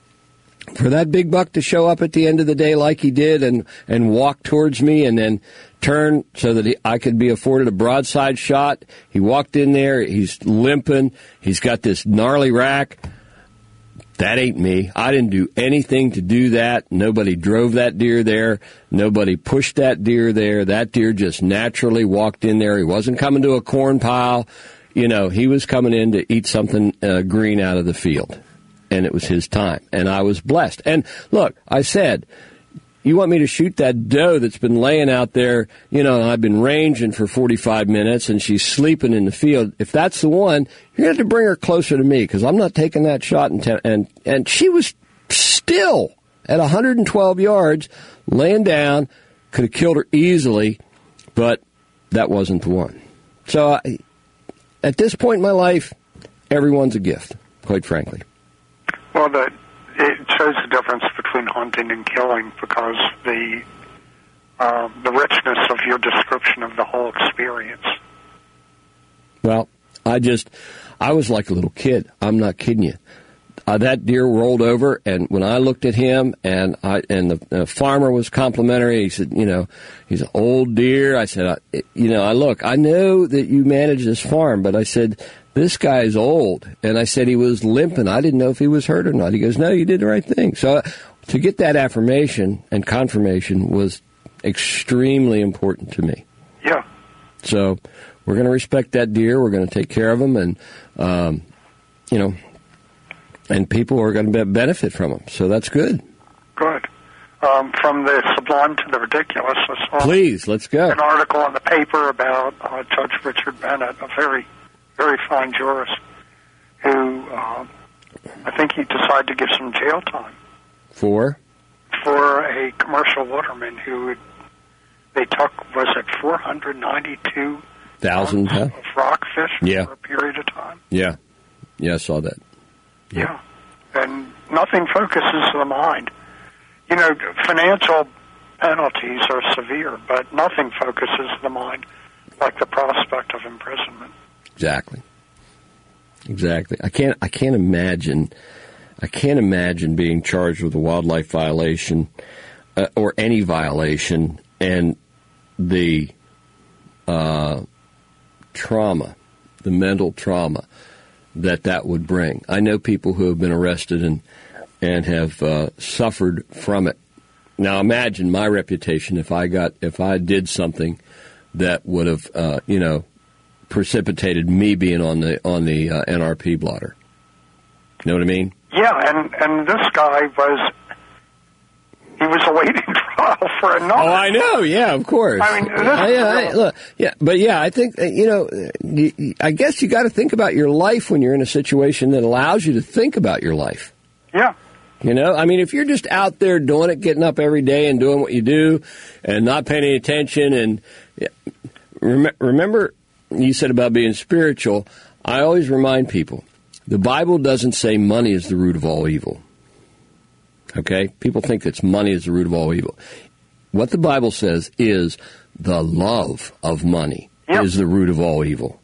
Speaker 2: For that big buck to show up at the end of the day like he did and, and walk towards me and then turn so that he, I could be afforded a broadside shot, he walked in there, he's limping, he's got this gnarly rack. That ain't me. I didn't do anything to do that. Nobody drove that deer there. Nobody pushed that deer there. That deer just naturally walked in there. He wasn't coming to a corn pile. You know, he was coming in to eat something uh, green out of the field. And it was his time. And I was blessed. And look, I said, you want me to shoot that doe that's been laying out there, you know, and I've been ranging for forty-five minutes and she's sleeping in the field. If that's the one, you're going to have to bring her closer to me because I'm not taking that shot. In ten, and, and she was still at one hundred twelve yards, laying down, could have killed her easily, but that wasn't the one. So I, at this point in my life, everyone's a gift, quite frankly.
Speaker 11: Well, the, it shows the difference between hunting and killing because the uh, the richness of your description of the whole experience.
Speaker 2: Well, I just, I was like a little kid. I'm not kidding you. Uh, that deer rolled over, and when I looked at him, and I and the uh, farmer was complimentary. He said, you know, he's an old deer. I said, I, you know, I look, I know that you manage this farm, but I said, this guy's old. And I said he was limping. I didn't know if he was hurt or not. He goes, no, you did the right thing. So uh, to get that affirmation and confirmation was extremely important to me.
Speaker 11: Yeah.
Speaker 2: So we're going to respect that deer. We're going to take care of him. And, um, you know, and people are going to benefit from them. So that's good.
Speaker 11: Good. Um, from the sublime to the ridiculous. I saw
Speaker 2: Please, let's go.
Speaker 11: An article in the paper about uh, Judge Richard Bennett, a very, very fine jurist, who uh, I think he decided to give some jail time
Speaker 2: For?
Speaker 11: for a commercial waterman who would, they took, was it four hundred ninety-two
Speaker 2: Thousand huh?
Speaker 11: of rockfish
Speaker 2: Yeah.
Speaker 11: for a period of time?
Speaker 2: Yeah. Yeah, I saw that.
Speaker 11: Yeah. And nothing focuses the mind. You know, financial penalties are severe, but nothing focuses the mind like the prospect of imprisonment.
Speaker 2: Exactly. Exactly. I can't. I can't imagine. I can't imagine being charged with a wildlife violation uh, or any violation, and the uh, trauma, the mental trauma that that would bring. I know people who have been arrested and and have uh, suffered from it. Now, imagine my reputation if I got if I did something that would have, uh, you know, precipitated me being on the on the uh, N R P blotter. You know what I mean?
Speaker 11: Yeah, and and this guy was he was awaiting trial for another.
Speaker 2: Oh, I know. Yeah, of course.
Speaker 11: I mean, this
Speaker 2: I, I,
Speaker 11: is
Speaker 2: look, yeah, but yeah, I think uh, you know. You, I guess you got to think about your life when you're in a situation that allows you to think about your life.
Speaker 11: Yeah.
Speaker 2: You know, I mean, if you're just out there doing it, getting up every day and doing what you do, and not paying any attention, and yeah, rem- remember. You said about being spiritual. I always remind people, the Bible doesn't say money is the root of all evil. Okay? People think that money is the root of all evil. What the Bible says is the love of money yep. is the root of all evil.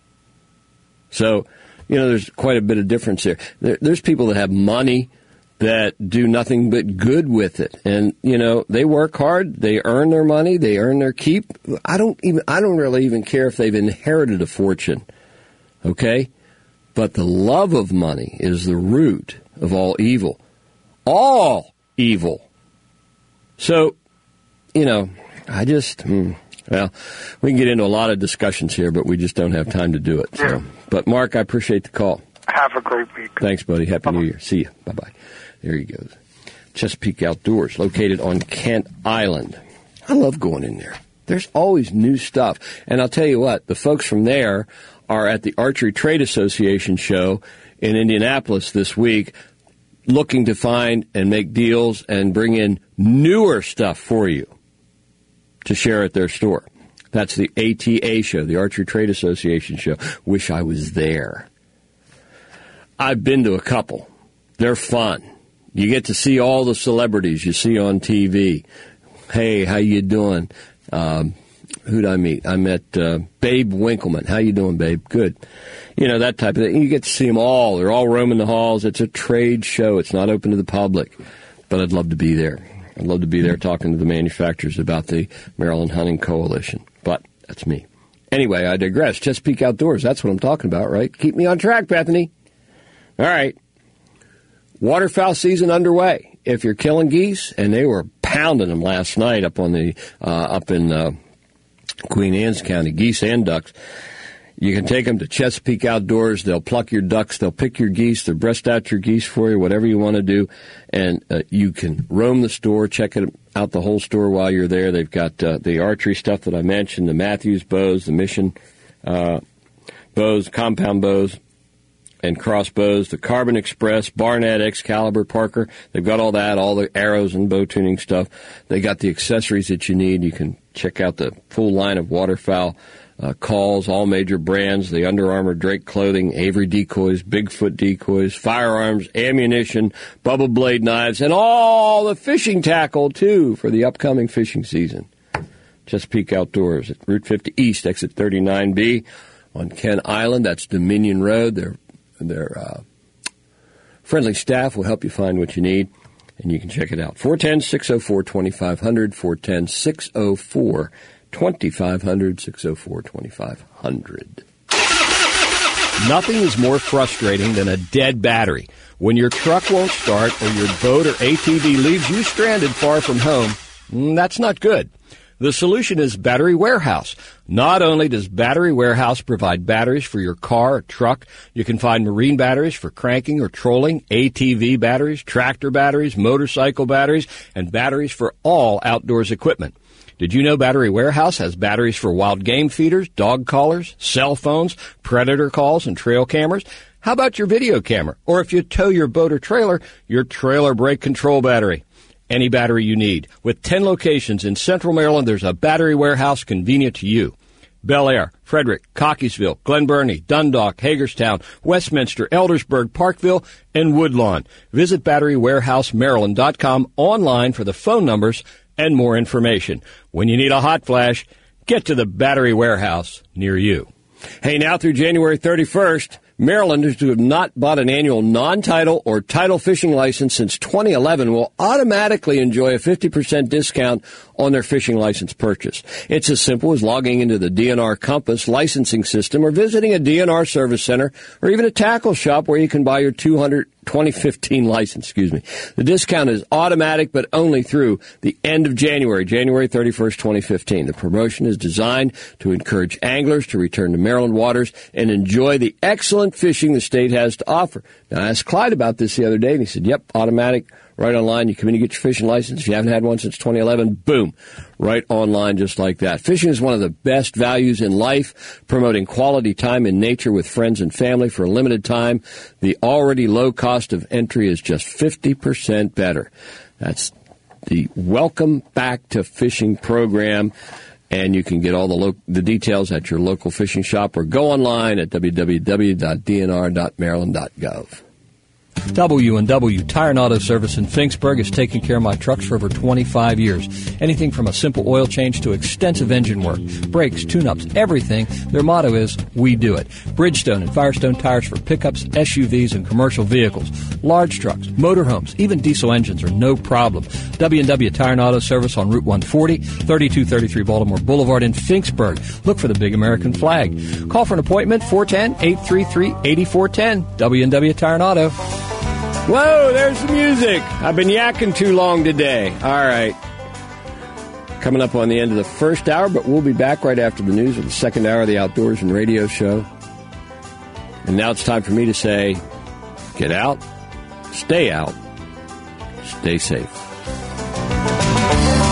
Speaker 2: So, you know, there's quite a bit of difference there. there. There's people that have money that do nothing but good with it. And, you know, they work hard, they earn their money, they earn their keep. I don't even, I don't really even care if they've inherited a fortune. Okay? But the love of money is the root of all evil. All evil. So, you know, I just, hmm, well, we can get into a lot of discussions here, but we just don't have time to do it. So. But, Mark, I appreciate the call.
Speaker 11: Have a great week.
Speaker 2: Thanks, buddy. Happy
Speaker 11: Bye-bye.
Speaker 2: New Year. See you. Bye-bye. There he goes. Chesapeake Outdoors, located on Kent Island. I love going in there. There's always new stuff. And I'll tell you what, the folks from there are at the Archery Trade Association show in Indianapolis this week, looking to find and make deals and bring in newer stuff for you to share at their store. That's the A T A show, the Archery Trade Association show. Wish I was there. I've been to a couple. They're fun. You get to see all the celebrities you see on T V. Hey, how you doing? Um, who'd I meet? I met uh, Babe Winkleman. How you doing, Babe? Good. You know, that type of thing. You get to see them all. They're all roaming the halls. It's a trade show. It's not open to the public. But I'd love to be there. I'd love to be there talking to the manufacturers about the Maryland Hunting Coalition. But that's me. Anyway, I digress. Chesapeake Outdoors. That's what I'm talking about, right? Keep me on track, Bethany. All right. Waterfowl season underway. If you're killing geese, and they were pounding them last night up on the uh, up in uh, Queen Anne's County, geese and ducks. You can take them to Chesapeake Outdoors. They'll pluck your ducks. They'll pick your geese. They'll breast out your geese for you, whatever you want to do. And uh, you can roam the store, check it out the whole store while you're there. They've got uh, the archery stuff that I mentioned, the Matthews bows, the Mission uh, bows, compound bows, and crossbows, the Carbon Express, Barnett, Excalibur, Parker. They've got all that, all the arrows and bow tuning stuff. They got the accessories that you need. You can check out the full line of waterfowl uh, calls, all major brands, the Under Armour Drake clothing, Avery decoys, Bigfoot decoys, firearms, ammunition, bubble blade knives, and all the fishing tackle, too, for the upcoming fishing season. Chesapeake Outdoors at Route fifty East, exit thirty-nine B on Kent Island. That's Dominion Road. They're Their uh, friendly staff will help you find what you need, and you can check it out. four one zero, six oh four, two five zero zero, four one zero, six oh four, two five zero zero, six oh four, two five zero zero.
Speaker 3: Nothing is more frustrating than a dead battery. When your truck won't start or your boat or A T V leaves you stranded far from home, that's not good. The solution is Battery Warehouse. Not only does Battery Warehouse provide batteries for your car or truck, you can find marine batteries for cranking or trolling, A T V batteries, tractor batteries, motorcycle batteries, and batteries for all outdoors equipment. Did you know Battery Warehouse has batteries for wild game feeders, dog collars, cell phones, predator calls, and trail cameras? How about your video camera? Or if you tow your boat or trailer, your trailer brake control battery. Any battery you need. With ten locations in Central Maryland, there's a Battery Warehouse convenient to you. Bel Air, Frederick, Cockeysville, Glen Burnie, Dundalk, Hagerstown, Westminster, Eldersburg, Parkville, and Woodlawn. Visit battery warehouse maryland dot com online for the phone numbers and more information. When you need a hot flash, get to the Battery Warehouse near you.
Speaker 2: Hey, now through January thirty-first, Marylanders who have not bought an annual non-title or title fishing license since twenty eleven will automatically enjoy a fifty percent discount on their fishing license purchase. It's as simple as logging into the D N R Compass licensing system or visiting a D N R service center or even a tackle shop where you can buy your two hundred twenty fifteen license, excuse me. The discount is automatic, but only through the end of January, January thirty-first, twenty fifteen. The promotion is designed to encourage anglers to return to Maryland waters and enjoy the excellent fishing the state has to offer. Now, I asked Clyde about this the other day, and he said, yep, automatic, right online. You come in, you get your fishing license. If you haven't had one since twenty eleven, boom, right online just like that. Fishing is one of the best values in life, promoting quality time in nature with friends and family for a limited time. The already low cost of entry is just fifty percent better. That's the Welcome Back to Fishing program. And you can get all the lo- the details at your local fishing shop or go online at w w w dot d n r dot maryland dot gov.
Speaker 4: W and W Tire and Auto Service in Finksburg has taken care of my trucks for over twenty-five years. Anything from a simple oil change to extensive engine work, brakes, tune-ups, everything. Their motto is, we do it. Bridgestone and Firestone tires for pickups, S U Vs, and commercial vehicles. Large trucks, motorhomes, even diesel engines are no problem. W and W Tire and Auto Service on Route one forty, thirty-two thirty-three Baltimore Boulevard in Finksburg. Look for the big American flag. Call for an appointment, four one zero, eight three three, eight four one zero. W and W Tire and Auto.
Speaker 2: Whoa, there's the music. I've been yakking too long today. All right. Coming up on the end of the first hour, but we'll be back right after the news with the second hour of the Outdoors and Radio Show. And now it's time for me to say, get out, stay out, stay safe.